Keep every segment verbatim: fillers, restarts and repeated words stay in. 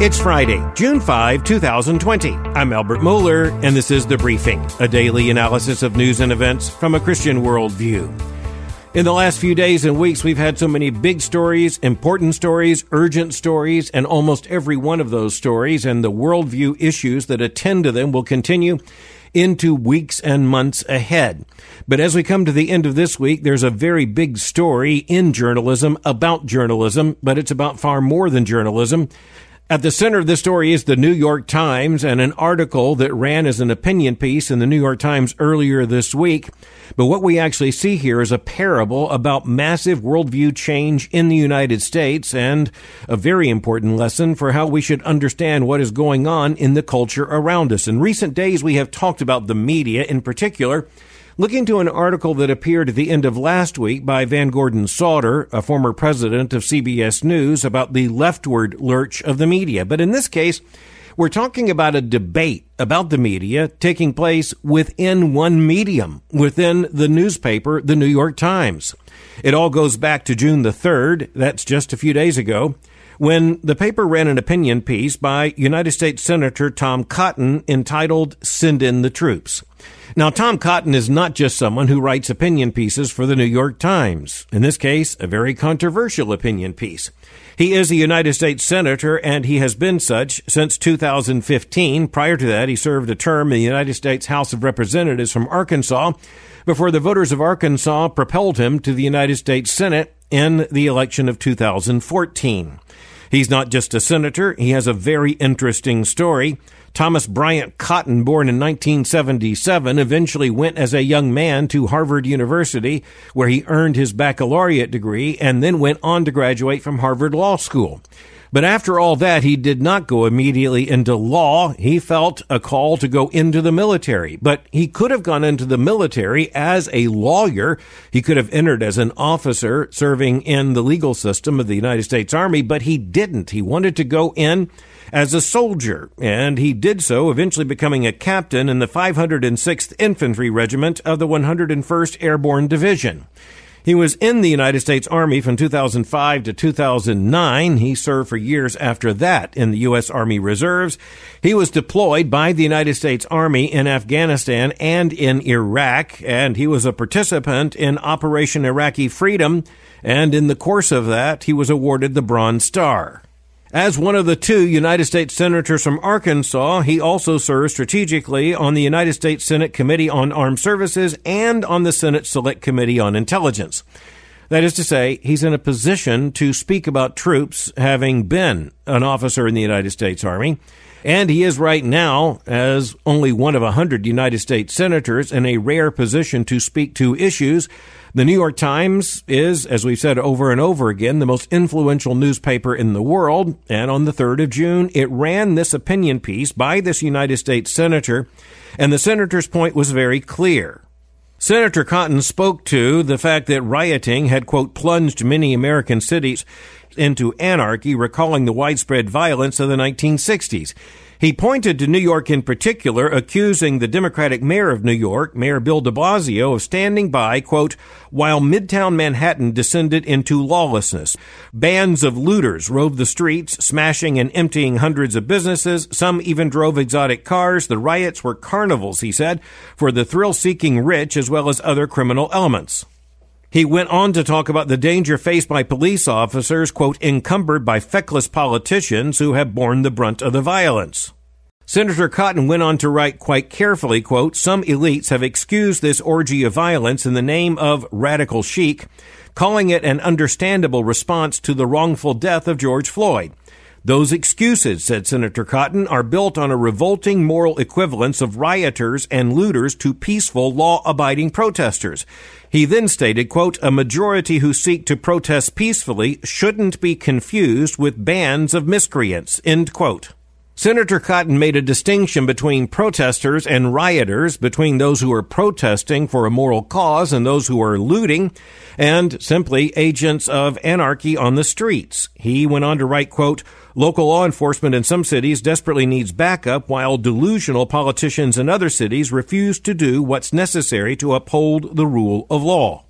It's Friday, June fifth, twenty twenty. I'm Albert Mohler, and this is The Briefing, a daily analysis of news and events from a Christian worldview. In the last few days and weeks, we've had so many big stories, important stories, urgent stories, and almost every one of those stories and the worldview issues that attend to them will continue into weeks and months ahead. But as we come to the end of this week, there's a very big story in journalism about journalism, but it's about far more than journalism. At the center of this story is the New York Times and an article that ran as an opinion piece in the New York Times earlier this week. But what we actually see here is a parable about massive worldview change in the United States and a very important lesson for how we should understand what is going on in the culture around us. In recent days, we have talked about the media in particular, looking to an article that appeared at the end of last week by Van Gordon Sauter, a former president of C B S News, about the leftward lurch of the media. But in this case, we're talking about a debate about the media taking place within one medium, within the newspaper, the New York Times. It all goes back to June the third, that's just a few days ago, when the paper ran an opinion piece by United States Senator Tom Cotton entitled "Send in the Troops." Now, Tom Cotton is not just someone who writes opinion pieces for the New York Times. In this case, a very controversial opinion piece. He is a United States Senator, and he has been such since two thousand fifteen. Prior to that, he served a term in the United States House of Representatives from Arkansas before the voters of Arkansas propelled him to the United States Senate in the election of two thousand fourteen. He's not just a senator. He has a very interesting story. Thomas Bryant Cotton, born in nineteen seventy-seven, eventually went as a young man to Harvard University, where he earned his baccalaureate degree and then went on to graduate from Harvard Law School. But after all that, he did not go immediately into law. He felt a call to go into the military. But he could have gone into the military as a lawyer. He could have entered as an officer serving in the legal system of the United States Army, but he didn't. He wanted to go in as a soldier, and he did so, eventually becoming a captain in the five hundred sixth Infantry Regiment of the one hundred first Airborne Division. He was in the United States Army from two thousand five to two thousand nine. He served for years after that in the U S Army Reserves. He was deployed by the United States Army in Afghanistan and in Iraq, and he was a participant in Operation Iraqi Freedom, and in the course of that, he was awarded the Bronze Star. As one of the two United States senators from Arkansas, he also serves strategically on the United States Senate Committee on Armed Services and on the Senate Select Committee on Intelligence. That is to say, he's in a position to speak about troops, having been an officer in the United States Army. And he is right now, as only one of a hundred United States senators, in a rare position to speak to issues. The New York Times is, as we've said over and over again, the most influential newspaper in the world. And on the third of June, it ran this opinion piece by this United States senator. And the senator's point was very clear. Senator Cotton spoke to the fact that rioting had, quote, plunged many American cities into anarchy, recalling the widespread violence of the nineteen sixties. He pointed to New York in particular, accusing the Democratic mayor of New York, Mayor Bill de Blasio, of standing by, quote, while Midtown Manhattan descended into lawlessness. Bands of looters roved the streets, smashing and emptying hundreds of businesses. Some even drove exotic cars. The riots were carnivals, he said, for the thrill-seeking rich as well as other criminal elements. He went on to talk about the danger faced by police officers, quote, encumbered by feckless politicians who have borne the brunt of the violence. Senator Cotton went on to write quite carefully, quote, some elites have excused this orgy of violence in the name of radical chic, calling it an understandable response to the wrongful death of George Floyd. Those excuses, said Senator Cotton, are built on a revolting moral equivalence of rioters and looters to peaceful, law-abiding protesters. He then stated, quote, a majority who seek to protest peacefully shouldn't be confused with bands of miscreants, end quote. Senator Cotton made a distinction between protesters and rioters, between those who are protesting for a moral cause and those who are looting, and simply agents of anarchy on the streets. He went on to write, quote, local law enforcement in some cities desperately needs backup, while delusional politicians in other cities refuse to do what's necessary to uphold the rule of law.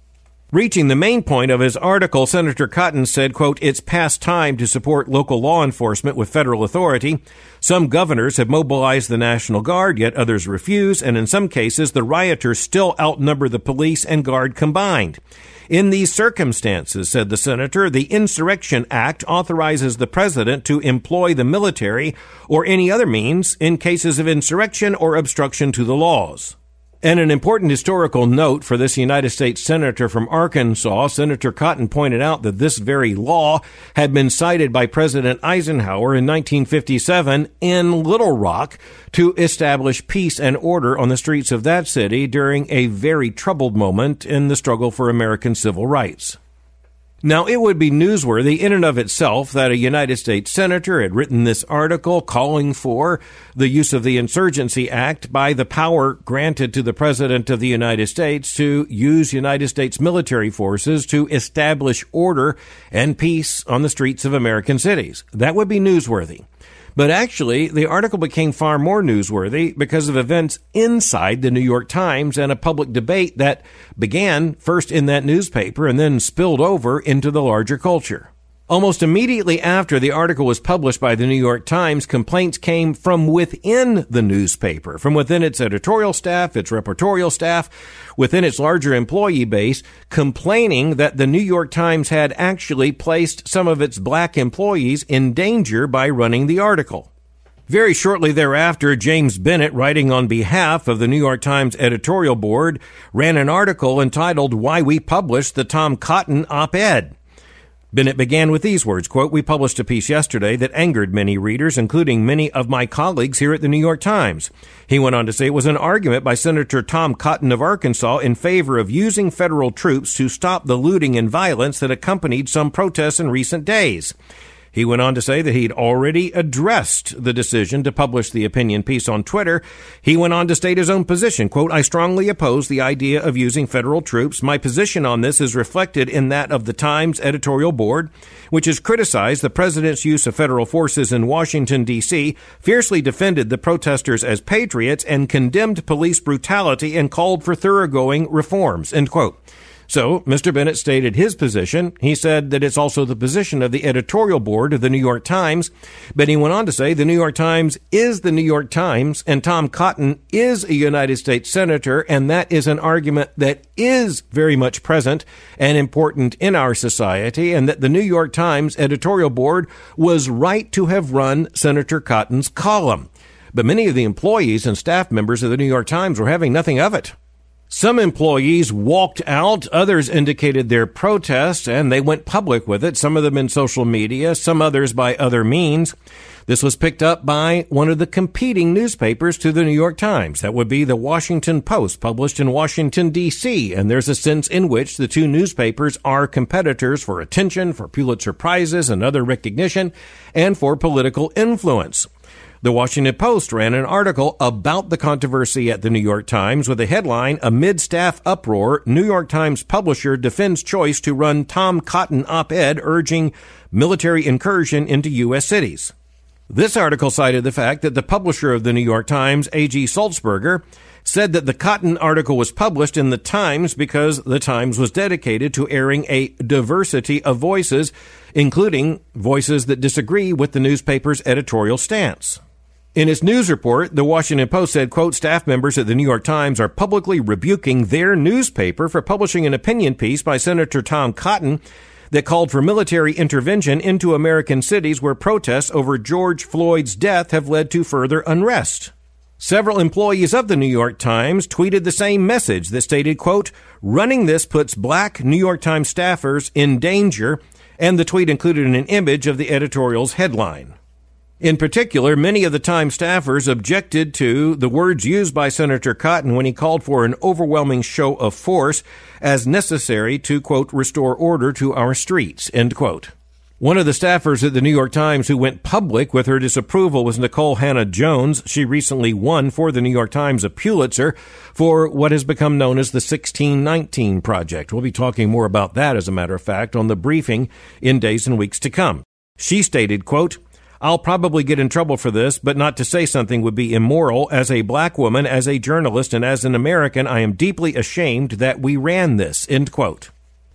Reaching the main point of his article, Senator Cotton said, quote, "It's past time to support local law enforcement with federal authority. Some governors have mobilized the National Guard, yet others refuse, and in some cases, the rioters still outnumber the police and Guard combined. In these circumstances," said the senator, "the Insurrection Act authorizes the president to employ the military or any other means in cases of insurrection or obstruction to the laws." And an important historical note for this United States senator from Arkansas, Senator Cotton pointed out that this very law had been cited by President Eisenhower in nineteen fifty-seven in Little Rock to establish peace and order on the streets of that city during a very troubled moment in the struggle for American civil rights. Now, it would be newsworthy in and of itself that a United States senator had written this article calling for the use of the Insurgency Act by the power granted to the President of the United States to use United States military forces to establish order and peace on the streets of American cities. That would be newsworthy. But actually, the article became far more newsworthy because of events inside the New York Times and a public debate that began first in that newspaper and then spilled over into the larger culture. Almost immediately after the article was published by the New York Times, complaints came from within the newspaper, from within its editorial staff, its reportorial staff, within its larger employee base, complaining that the New York Times had actually placed some of its black employees in danger by running the article. Very shortly thereafter, James Bennett, writing on behalf of the New York Times editorial board, ran an article entitled "Why We Published the Tom Cotton Op-Ed." Bennett began with these words, quote, "We published a piece yesterday that angered many readers, including many of my colleagues here at the New York Times." He went on to say it was an argument by Senator Tom Cotton of Arkansas in favor of using federal troops to stop the looting and violence that accompanied some protests in recent days. He went on to say that he'd already addressed the decision to publish the opinion piece on Twitter. He went on to state his own position, quote, "I strongly oppose the idea of using federal troops. My position on this is reflected in that of the Times editorial board, which has criticized the president's use of federal forces in Washington, D C, fiercely defended the protesters as patriots, and condemned police brutality and called for thoroughgoing reforms," end quote. So, Mister Bennett stated his position. He said that it's also the position of the editorial board of the New York Times. But he went on to say the New York Times is the New York Times, and Tom Cotton is a United States senator, and that is an argument that is very much present and important in our society, and that the New York Times editorial board was right to have run Senator Cotton's column. But many of the employees and staff members of the New York Times were having nothing of it. Some employees walked out, others indicated their protest, and they went public with it, some of them in social media, some others by other means. This was picked up by one of the competing newspapers to the New York Times. That would be the Washington Post, published in Washington, D C, and there's a sense in which the two newspapers are competitors for attention, for Pulitzer Prizes and other recognition, and for political influence. The Washington Post ran an article about the controversy at the New York Times with a headline, "Amid Staff Uproar, New York Times Publisher Defends Choice to Run Tom Cotton Op-Ed Urging Military Incursion into U S Cities." This article cited the fact that the publisher of the New York Times, A G Sulzberger, said that the Cotton article was published in the Times because the Times was dedicated to airing a diversity of voices, including voices that disagree with the newspaper's editorial stance. In its news report, the Washington Post said, quote, "Staff members at the New York Times are publicly rebuking their newspaper for publishing an opinion piece by Senator Tom Cotton that called for military intervention into American cities where protests over George Floyd's death have led to further unrest." Several employees of the New York Times tweeted the same message that stated, quote, "Running this puts black New York Times staffers in danger," and the tweet included an image of the editorial's headline. In particular, many of the Times staffers objected to the words used by Senator Cotton when he called for an overwhelming show of force as necessary to, quote, "restore order to our streets," end quote. One of the staffers at the New York Times who went public with her disapproval was Nicole Hannah-Jones. She recently won for the New York Times a Pulitzer for what has become known as the sixteen nineteen Project. We'll be talking more about that, as a matter of fact, on the briefing in days and weeks to come. She stated, quote, "I'll probably get in trouble for this, but not to say something would be immoral. As a black woman, as a journalist, and as an American, I am deeply ashamed that we ran this," end quote.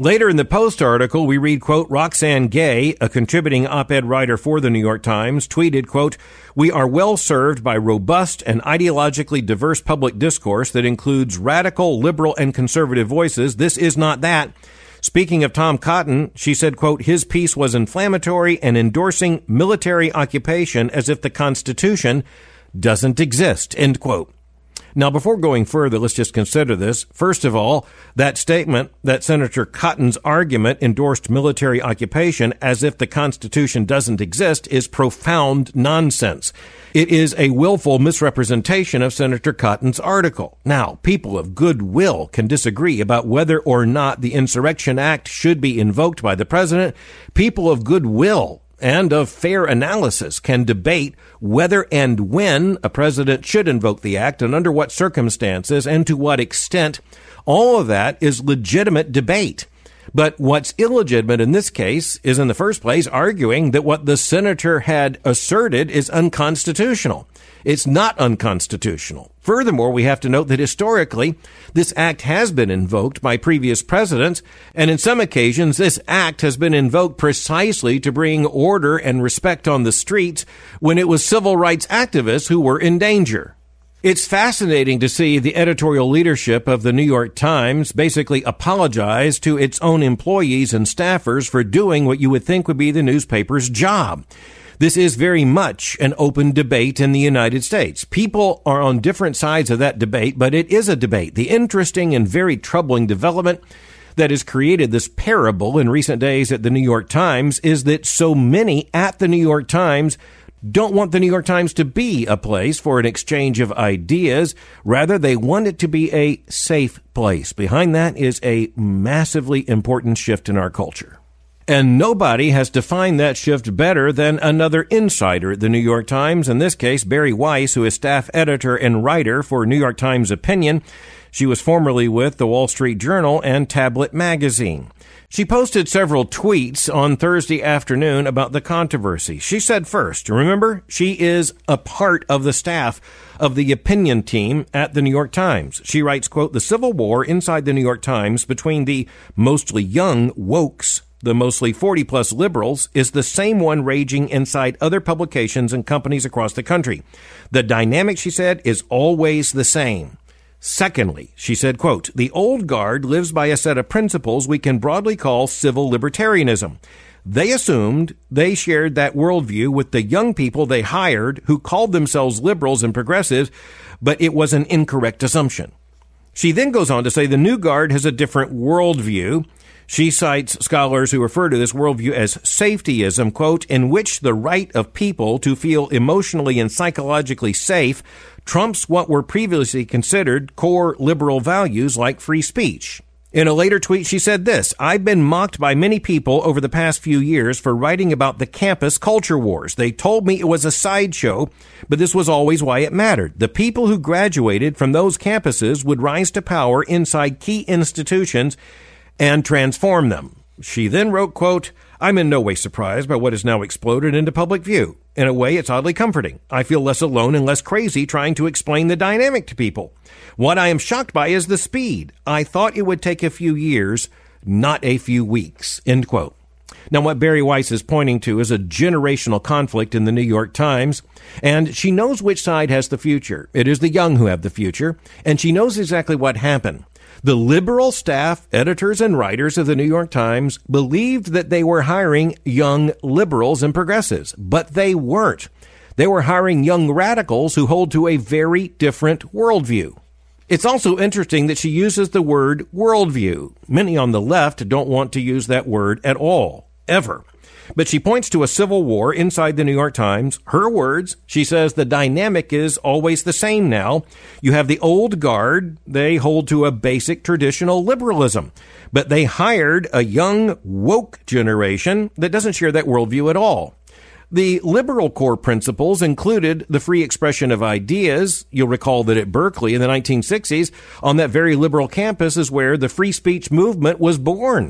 Later in the Post article, we read, quote, Roxane Gay, a contributing op-ed writer for the New York Times, tweeted, quote, we are well served by robust and ideologically diverse public discourse that includes radical, liberal, and conservative voices. This is not that. Speaking of Tom Cotton, she said, quote, his piece was inflammatory and endorsing military occupation as if the Constitution doesn't exist, end quote. Now, before going further, let's just consider this. First of all, that statement that Senator Cotton's argument endorsed military occupation as if the Constitution doesn't exist is profound nonsense. It is a willful misrepresentation of Senator Cotton's article. Now, people of goodwill can disagree about whether or not the Insurrection Act should be invoked by the president. People of goodwill and of fair analysis can debate whether and when a president should invoke the act and under what circumstances and to what extent. All of that is legitimate debate. But what's illegitimate in this case is, in the first place, arguing that what the senator had asserted is unconstitutional. It's not unconstitutional. Furthermore, we have to note that historically, this act has been invoked by previous presidents, and in some occasions, this act has been invoked precisely to bring order and respect on the streets when it was civil rights activists who were in danger. It's fascinating to see the editorial leadership of the New York Times basically apologize to its own employees and staffers for doing what you would think would be the newspaper's job. This is very much an open debate in the United States. People are on different sides of that debate, but it is a debate. The interesting and very troubling development that has created this parable in recent days at the New York Times is that so many at the New York Times don't want the New York Times to be a place for an exchange of ideas. Rather, they want it to be a safe place. Behind that is a massively important shift in our culture. And nobody has defined that shift better than another insider at the New York Times, in this case, Bari Weiss, who is staff editor and writer for New York Times Opinion. She was formerly with the Wall Street Journal and Tablet Magazine. She posted several tweets on Thursday afternoon about the controversy. She said first, remember, she is a part of the staff of the opinion team at the New York Times. She writes, quote, the civil war inside the New York Times between the mostly young wokes, the mostly forty-plus liberals, is the same one raging inside other publications and companies across the country. The dynamic, she said, is always the same. Secondly, she said, quote, the old guard lives by a set of principles we can broadly call civil libertarianism. They assumed they shared that worldview with the young people they hired who called themselves liberals and progressives, but it was an incorrect assumption. She then goes on to say the new guard has a different worldview. She cites scholars who refer to this worldview as safetyism, quote, in which the right of people to feel emotionally and psychologically safe trumps what were previously considered core liberal values like free speech. In a later tweet, she said this, I've been mocked by many people over the past few years for writing about the campus culture wars. They told me it was a sideshow, but this was always why it mattered. The people who graduated from those campuses would rise to power inside key institutions and transform them. She then wrote, quote, I'm in no way surprised by what has now exploded into public view. In a way, it's oddly comforting. I feel less alone and less crazy trying to explain the dynamic to people. What I am shocked by is the speed. I thought it would take a few years, not a few weeks, end quote. Now, what Bari Weiss is pointing to is a generational conflict in the New York Times, and she knows which side has the future. It is the young who have the future, and she knows exactly what happened. The liberal staff, editors, and writers of the New York Times believed that they were hiring young liberals and progressives, but they weren't. They were hiring young radicals who hold to a very different worldview. It's also interesting that she uses the word worldview. Many on the left don't want to use that word at all, ever. But she points to a civil war inside the New York Times. Her words, she says the dynamic is always the same now. You have the old guard. They hold to a basic traditional liberalism. But they hired a young woke generation that doesn't share that worldview at all. The liberal core principles included the free expression of ideas. You'll recall that at Berkeley in the nineteen sixties, on that very liberal campus is where the free speech movement was born.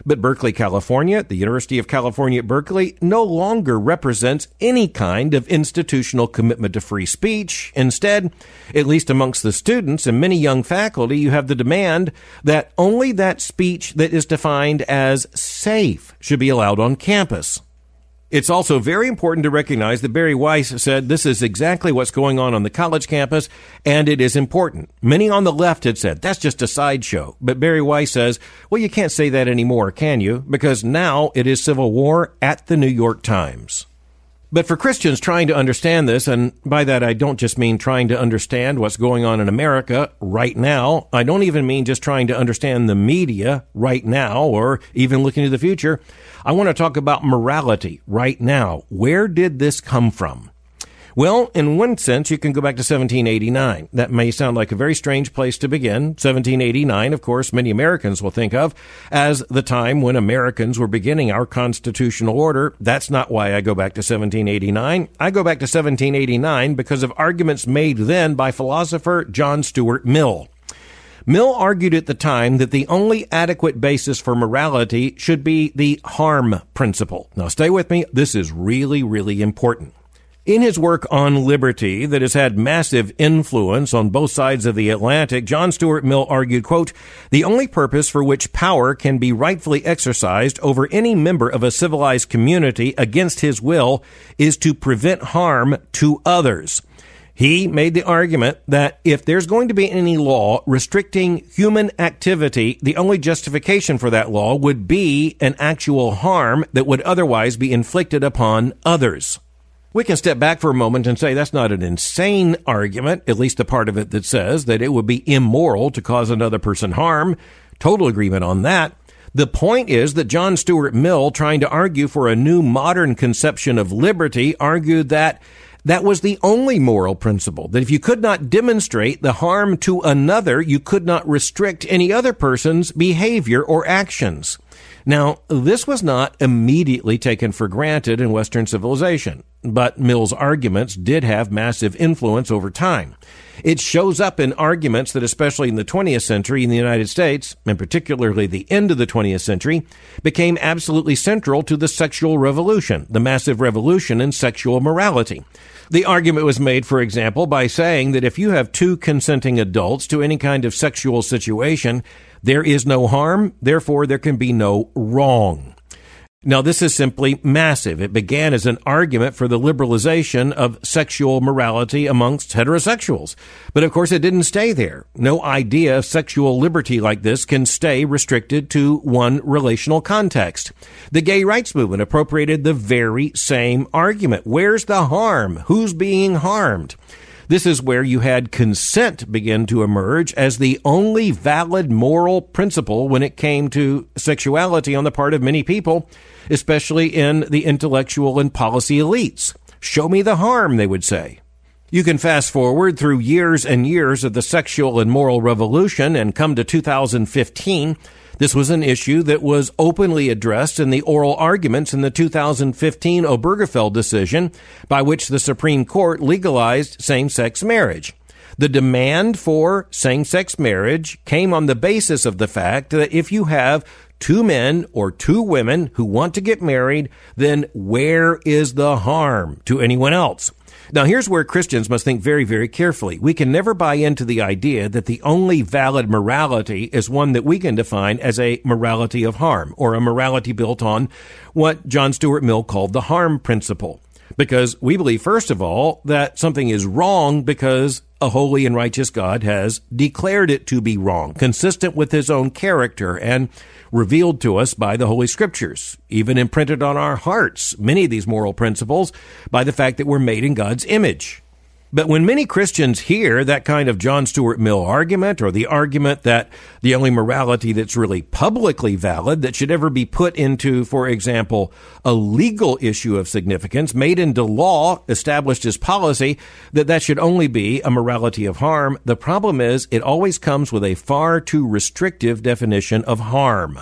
But Berkeley, California, the University of California at Berkeley, no longer represents any kind of institutional commitment to free speech. Instead, at least amongst the students and many young faculty, you have the demand that only that speech that is defined as safe should be allowed on campus. It's also very important to recognize that Bari Weiss said this is exactly what's going on on the college campus, and it is important. Many on the left had said, that's just a sideshow. But Bari Weiss says, well, you can't say that anymore, can you? Because now it is civil war at the New York Times. But for Christians trying to understand this, and by that I don't just mean trying to understand what's going on in America right now. I don't even mean just trying to understand the media right now or even looking to the future. I want to talk about morality right now. Where did this come from? Well, in one sense, you can go back to seventeen eighty-nine. That may sound like a very strange place to begin. seventeen eighty-nine, of course, many Americans will think of as the time when Americans were beginning our constitutional order. That's not why I go back to seventeen eighty-nine. I go back to seventeen eighty-nine because of arguments made then by philosopher John Stuart Mill. Mill argued at the time that the only adequate basis for morality should be the harm principle. Now, stay with me. This is really, really important. In his work on liberty that has had massive influence on both sides of the Atlantic, John Stuart Mill argued, quote, the only purpose for which power can be rightfully exercised over any member of a civilized community against his will is to prevent harm to others. He made the argument that if there's going to be any law restricting human activity, the only justification for that law would be an actual harm that would otherwise be inflicted upon others. We can step back for a moment and say that's not an insane argument, at least the part of it that says that it would be immoral to cause another person harm. Total agreement on that. The point is that John Stuart Mill, trying to argue for a new modern conception of liberty, argued that that was the only moral principle, that if you could not demonstrate the harm to another, you could not restrict any other person's behavior or actions. Now, this was not immediately taken for granted in Western civilization, but Mill's arguments did have massive influence over time. It shows up in arguments that, especially in the twentieth century in the United States, and particularly the end of the twentieth century, became absolutely central to the sexual revolution, the massive revolution in sexual morality. The argument was made, for example, by saying that if you have two consenting adults to any kind of sexual situation, there is no harm, therefore there can be no wrong. Now, this is simply massive. It began as an argument for the liberalization of sexual morality amongst heterosexuals. But of course, it didn't stay there. No idea of sexual liberty like this can stay restricted to one relational context. The gay rights movement appropriated the very same argument. Where's the harm? Who's being harmed? This is where you had consent begin to emerge as the only valid moral principle when it came to sexuality on the part of many people, especially in the intellectual and policy elites. Show me the harm, they would say. You can fast forward through years and years of the sexual and moral revolution and come to two thousand fifteen. This was an issue that was openly addressed in the oral arguments in the two thousand fifteen Obergefell decision, by which the Supreme Court legalized same-sex marriage. The demand for same-sex marriage came on the basis of the fact that if you have two men or two women who want to get married, then where is the harm to anyone else? Now, here's where Christians must think very, very carefully. We can never buy into the idea that the only valid morality is one that we can define as a morality of harm, or a morality built on what John Stuart Mill called the harm principle. Because we believe, first of all, that something is wrong because a holy and righteous God has declared it to be wrong, consistent with his own character and revealed to us by the Holy Scriptures, even imprinted on our hearts, many of these moral principles, by the fact that we're made in God's image. But when many Christians hear that kind of John Stuart Mill argument, or the argument that the only morality that's really publicly valid that should ever be put into, for example, a legal issue of significance, made into law, established as policy, that that should only be a morality of harm, the problem is it always comes with a far too restrictive definition of harm.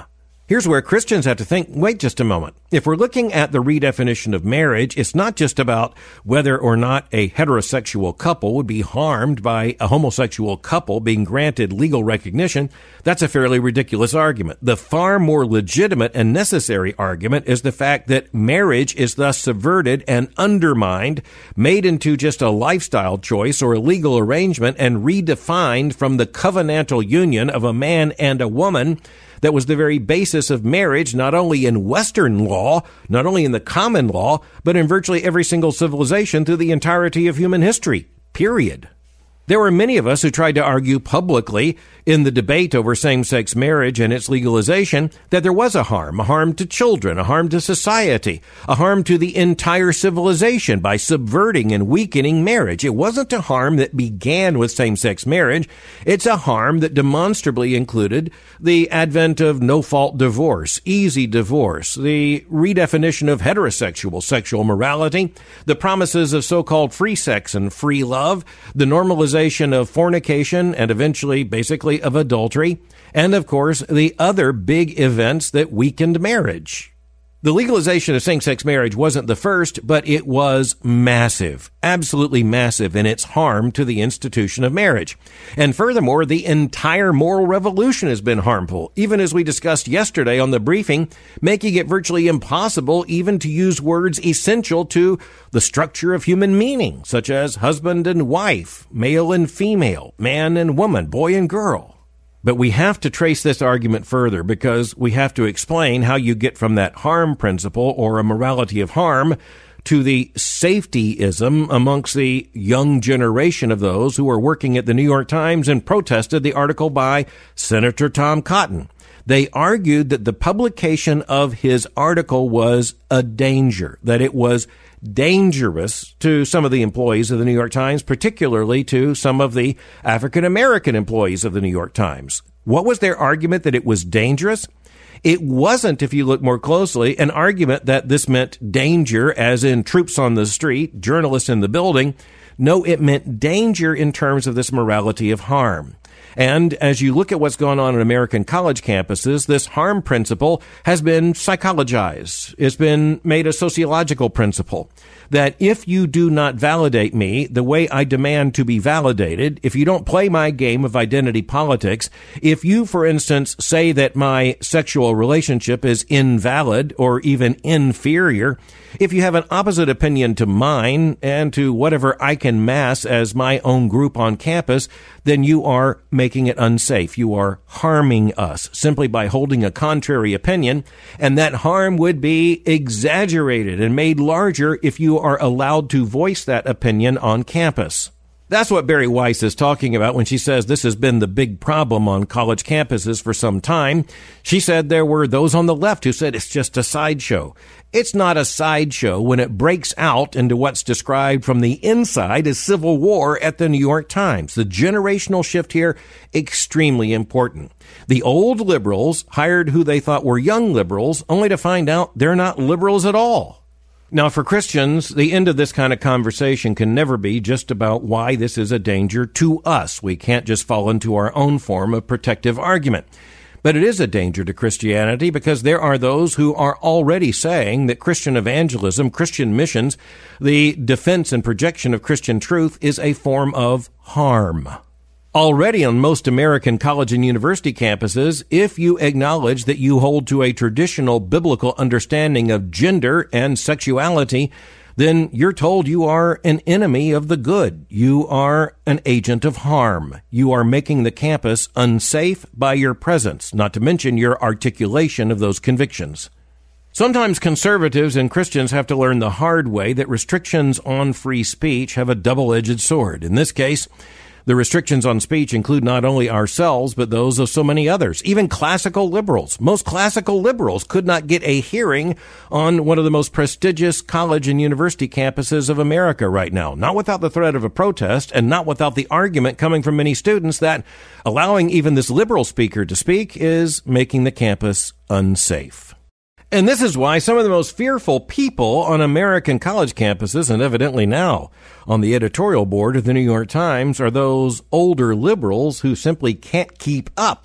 Here's where Christians have to think, wait just a moment. If we're looking at the redefinition of marriage, it's not just about whether or not a heterosexual couple would be harmed by a homosexual couple being granted legal recognition. That's a fairly ridiculous argument. The far more legitimate and necessary argument is the fact that marriage is thus subverted and undermined, made into just a lifestyle choice or a legal arrangement, and redefined from the covenantal union of a man and a woman that was the very basis of marriage, not only in Western law, not only in the common law, but in virtually every single civilization through the entirety of human history, period. There were many of us who tried to argue publicly in the debate over same-sex marriage and its legalization that there was a harm, a harm to children, a harm to society, a harm to the entire civilization by subverting and weakening marriage. It wasn't a harm that began with same-sex marriage. It's a harm that demonstrably included the advent of no-fault divorce, easy divorce, the redefinition of heterosexual sexual morality, the promises of so-called free sex and free love, the normalization of fornication and eventually basically of adultery, and of course the other big events that weakened marriage. The legalization of same-sex marriage wasn't the first, but it was massive, absolutely massive in its harm to the institution of marriage. And furthermore, the entire moral revolution has been harmful, even as we discussed yesterday on the briefing, making it virtually impossible even to use words essential to the structure of human meaning, such as husband and wife, male and female, man and woman, boy and girl. But we have to trace this argument further because we have to explain how you get from that harm principle or a morality of harm to the safetyism amongst the young generation of those who are working at the New York Times and protested the article by Senator Tom Cotton. They argued that the publication of his article was a danger, that it was dangerous to some of the employees of the New York Times, particularly to some of the African-American employees of the New York Times. What was their argument that it was dangerous? It wasn't, if you look more closely, an argument that this meant danger, as in troops on the street, journalists in the building. No, it meant danger in terms of this morality of harm. And as you look at what's going on in American college campuses, this harm principle has been psychologized. It's been made a sociological principle that if you do not validate me the way I demand to be validated, if you don't play my game of identity politics, if you, for instance, say that my sexual relationship is invalid or even inferior, if you have an opposite opinion to mine and to whatever I can mass as my own group on campus, then you are making it unsafe. You are harming us simply by holding a contrary opinion, and that harm would be exaggerated and made larger if you are allowed to voice that opinion on campus. That's what Bari Weiss is talking about when she says this has been the big problem on college campuses for some time. She said there were those on the left who said it's just a sideshow. It's not a sideshow when it breaks out into what's described from the inside as civil war at the New York Times. The generational shift here, extremely important. The old liberals hired who they thought were young liberals, only to find out they're not liberals at all. Now, for Christians, the end of this kind of conversation can never be just about why this is a danger to us. We can't just fall into our own form of protective argument. But it is a danger to Christianity because there are those who are already saying that Christian evangelism, Christian missions, the defense and projection of Christian truth is a form of harm. Already on most American college and university campuses, if you acknowledge that you hold to a traditional biblical understanding of gender and sexuality, then you're told you are an enemy of the good. You are an agent of harm. You are making the campus unsafe by your presence, not to mention your articulation of those convictions. Sometimes conservatives and Christians have to learn the hard way that restrictions on free speech have a double-edged sword. In this case, the restrictions on speech include not only ourselves, but those of so many others, even classical liberals. Most classical liberals could not get a hearing on one of the most prestigious college and university campuses of America right now, not without the threat of a protest and not without the argument coming from many students that allowing even this liberal speaker to speak is making the campus unsafe. And this is why some of the most fearful people on American college campuses, and evidently now on the editorial board of the New York Times, are those older liberals who simply can't keep up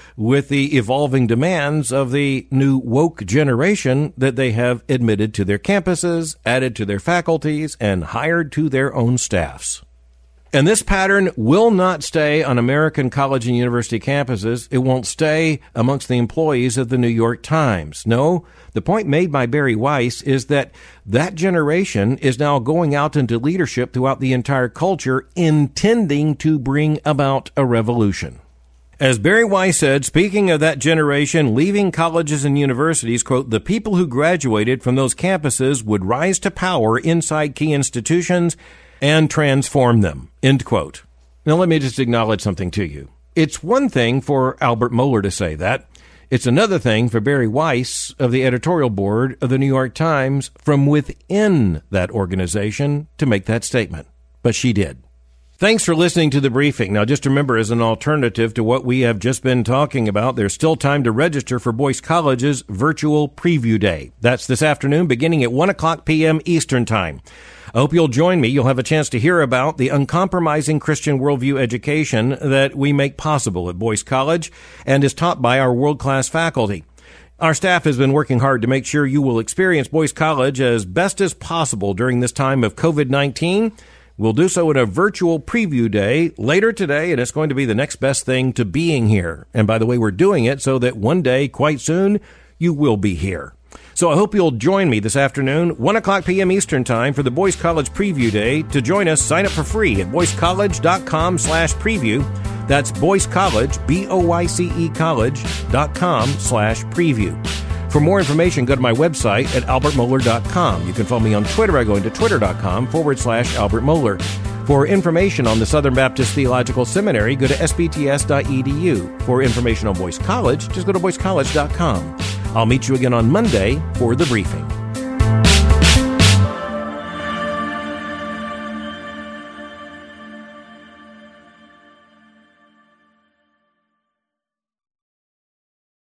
with the evolving demands of the new woke generation that they have admitted to their campuses, added to their faculties, and hired to their own staffs. And this pattern will not stay on American college and university campuses. It won't stay amongst the employees of the New York Times. No, the point made by Bari Weiss is that that generation is now going out into leadership throughout the entire culture, intending to bring about a revolution. As Bari Weiss said, speaking of that generation leaving colleges and universities, quote, the people who graduated from those campuses would rise to power inside key institutions and transform them, end quote. Now, let me just acknowledge something to you. It's one thing for Albert Mohler to say that. It's another thing for Bari Weiss of the editorial board of the New York Times from within that organization to make that statement. But she did. Thanks for listening to the briefing. Now, just remember, as an alternative to what we have just been talking about, there's still time to register for Boyce College's virtual preview day. That's this afternoon, beginning at one o'clock p.m. Eastern Time. I hope you'll join me. You'll have a chance to hear about the uncompromising Christian worldview education that we make possible at Boyce College and is taught by our world-class faculty. Our staff has been working hard to make sure you will experience Boyce College as best as possible during this time of covid nineteen. We'll do so in a virtual preview day later today, and it's going to be the next best thing to being here. And by the way, we're doing it so that one day, quite soon, you will be here. So I hope you'll join me this afternoon, one o'clock p.m. Eastern Time, for the Boyce College Preview Day. To join us, sign up for free at boycecollege.com slash preview. That's Boyce College, B O Y C E college.com slash preview. For more information, go to my website at albert mohler dot com. You can follow me on Twitter by going to twitter.com forward slash Albert Mohler. For information on the Southern Baptist Theological Seminary, go to s b t s dot e d u. For information on Boyce College, just go to boyce college dot com. I'll meet you again on Monday for the briefing.